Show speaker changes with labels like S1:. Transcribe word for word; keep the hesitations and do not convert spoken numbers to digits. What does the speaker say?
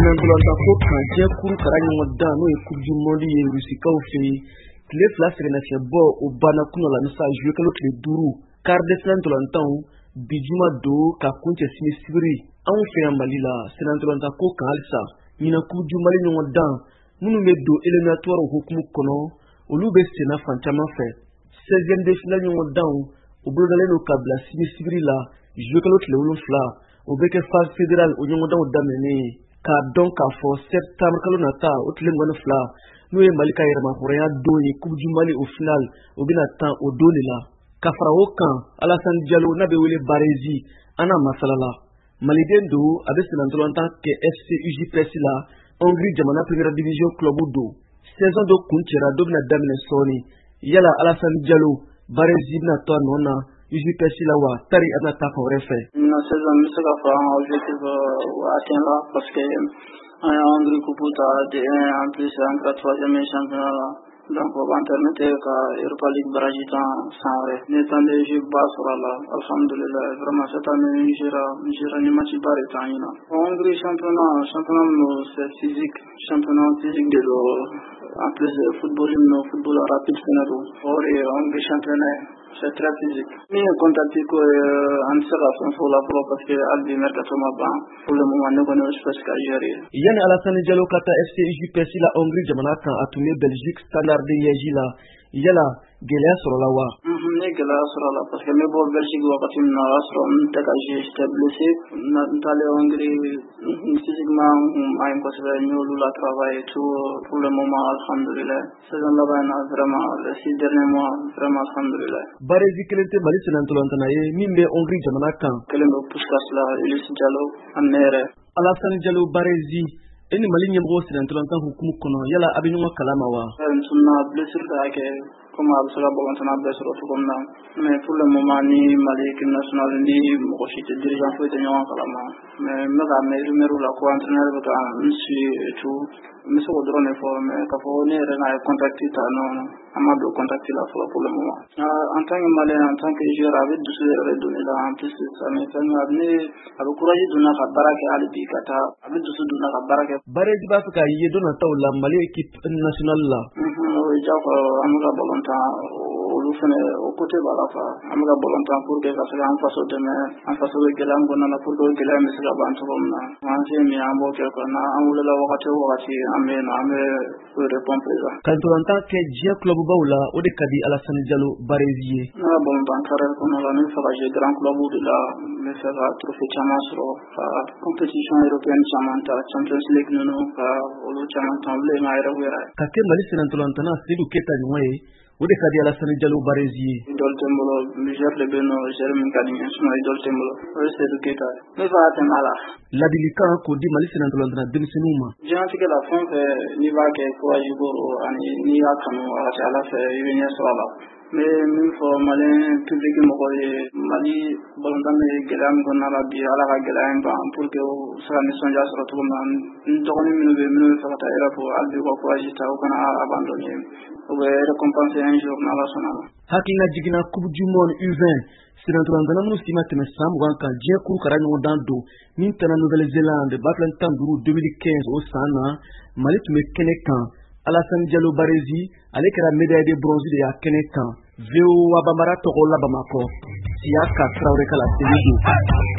S1: sinantolantan ko kan diɲɛ kuru kara ɲɔgɔn dan n'o ye coupe du monde ye rusikaw fɛ yen tile fila sɛgɛnnafiɲɛbɔ o banna kunɔ la ni sa juye kalo tile duuru quart de finale ntolantanw bi juma don ka kuncɛ sini sibiri anw fɛ yan mali la sinantolantan ko kan halisa ɲinan coupe du mali ɲɔgɔn dan minnu bɛ don éliminatoire hukumu kɔnɔ olu bɛ senna fan caman fɛ seizième de finale ɲɔgɔn dan o bolodalen don ka bila sini sibiri la juye kalo tile wolonfila o bɛ kɛ phase fédérale o ɲɔgɔndanw daminɛnen k'a dɔn k'a fɔ septembre kalo nata o tile mugan ni fila n'o ye mali ka yɛrɛmahɔrɔnya don ye coupe du mali au final o bɛna tan o don de la ka fara o kan Alassane Diallo n'a bɛ wele Baresi an n'a masalala maliden don a bɛ sinantolantan kɛ F C U J P S la Hongrie jamana première division club don saison dɔ kun cɛra dɔ bɛna daminɛ sɔɔni yala Alassane Diallo Baresi bɛna to a nɔ na U J P S la wa tari a bɛna taa fan wɛrɛ fɛ.
S2: Na saison bɛ se ka fɔ an objectif atteint la parce que an ye Hongrie coupe ta de un en plus an kɛra troisième championnat la donc o b'an permettre ka Europa League barrage tan san wɛrɛ ne temps de jeu ba sɔrɔ a la alhamdulillah vraiment cette année n sera n sera ni match ba de ta ɲina Hongrie championnat championnat min c'est physique championnat physique de don en plus football min football rapide fɛnɛ don o de ye Hongrie championnat c'est très physique min ye contacté ko an tɛ se ka fɛn fɔ o la fɔlɔ parce que hali bi mercato ma ban pour le moment ne kɔni bɛ se ka gérer
S1: yani Alassane Diallo ka taa F C U J P S la Hongrie jamana kan a tun bɛ Belgique Standard de Liège la yala gɛlɛya sɔrɔla wa
S2: ne gɛlɛya sɔrɔ la parce que n bɛ bɔ Belgique wagati min na o y'a sɔrɔ n tɛ ka jouer j'étais blessé n taalen Hongrie physiquement n maɲi kosɛbɛ n y'olu la travailler tout pour le moment alhamdulillah saison laban in na vraiment les six derniers mois vraiment alhamdulillah
S1: Baresi kelen tɛ mali sinantolantana ye min bɛ Hongrie jamana kan
S2: kelen bɛ Puskas la Ulysse Diallo ani ne yɛrɛ
S1: Alassane Diallo Baresi e ni mali ɲɛmɔgɔ sinantolantan hukumu kɔnɔ yala a bɛ ɲɔgɔn kalama wa
S2: n tunna blessure de y'a kɛ comme a bɛ se ka balontan bɛɛ sɔrɔ cogo min na mais pour le moment ni mali équipe nationale ni mɔgɔ si tɛ dirigeant foyi tɛ ɲɔgɔn kalama mais n bɛ ka mɛn rumeur la ko entraîneur bɛ ka n suit et tout n bɛ se k'o dɔrɔn de fɔ mais k'a fɔ ne yɛrɛ n'a ye contact ta non an ma don contact la fɔlɔ pour le moment en tant que malien en tant que joueur a bɛ dusu yɛrɛ de don ne la en plus ça me fait a bɛ ne a bɛ courage don na ka baara kɛ hali bi ka taa a bɛ dusu don na ka baara kɛ
S1: Baresi b'a fɛ ka ye don nataw la mali équipe nationale la
S2: o ye diyagoya an bɛ ka balontan olu fɛnɛ o côté b'a la fa an bɛ ka balontan pour que ka se k'an faso dɛmɛ an faso bɛ gɛlɛya min kɔnɔna na pour que o gɛlɛya bɛ se ka ban cogo min na an se min an b'o kɛ quoi n'an wulila wagati o wagati an bɛ yen nɔ an bɛ répondre présent
S1: kantolantan kɛ diɲɛ clubbaw la o de ka di Alassane Diallo Baresi ye
S2: ne ka balontan carrière kɔnɔ la ne bɛ fɛ ka jouer grand club de la n bɛ fɛ ka trophée caman sɔrɔ ka compétition européenne caman ta Champions League ninnu ka olu caman ta olu ye n ka rêve yɛrɛ
S1: ka kɛ mali sinantolantana Seydou Keita ɲɔgɔn ye o de ka di Alassane Diallo Baresi ye
S2: idole tɛ n bolo joueur de bɛ yen nɔ joueur min ka di n ye sinon idole tɛ n bolo o ye Seydou Keita ye ne b'a tɛmɛ a la
S1: ladilikan k'o di mali sinantolantana denmisɛnninw ma
S2: diɲɛlatigɛ la fɛn fɛn n'i b'a kɛ courage b'o ani n'i y'a kanu a ka ca Ala fɛ i bɛ ɲɛ sɔrɔ a la n bɛ min fɔ malien public mɔgɔw ye mali balontan bɛ gɛlɛya min kɔnɔna la bi Ala ka gɛlɛya in ban pour que u bɛ se ka nisɔndiya sɔrɔ cogo min na n dɔgɔnin minnu bɛ yen minnu bɛ fɛ ka taa Europe hali bi u ka courage ta u kana abandonner u bɛ récompenser un jour n'Ala sɔnna ma
S1: hakilina jiginna coupe du monde U vingt sinantolantana minnu si ma tɛmɛ san mugan kan diɲɛ kuru kara ɲɔgɔn dan don min tɛna Nouvelle-Zélande bafilɛ tan duuru deux mille quinze o san na mali tun bɛ kɛnɛ kan Alassane Diallo Baresi ale kɛra médaille de bronze de y'a kɛnɛ kan V O A Bambara tɔgɔ la Bamakɔ Siaka Traoré ka la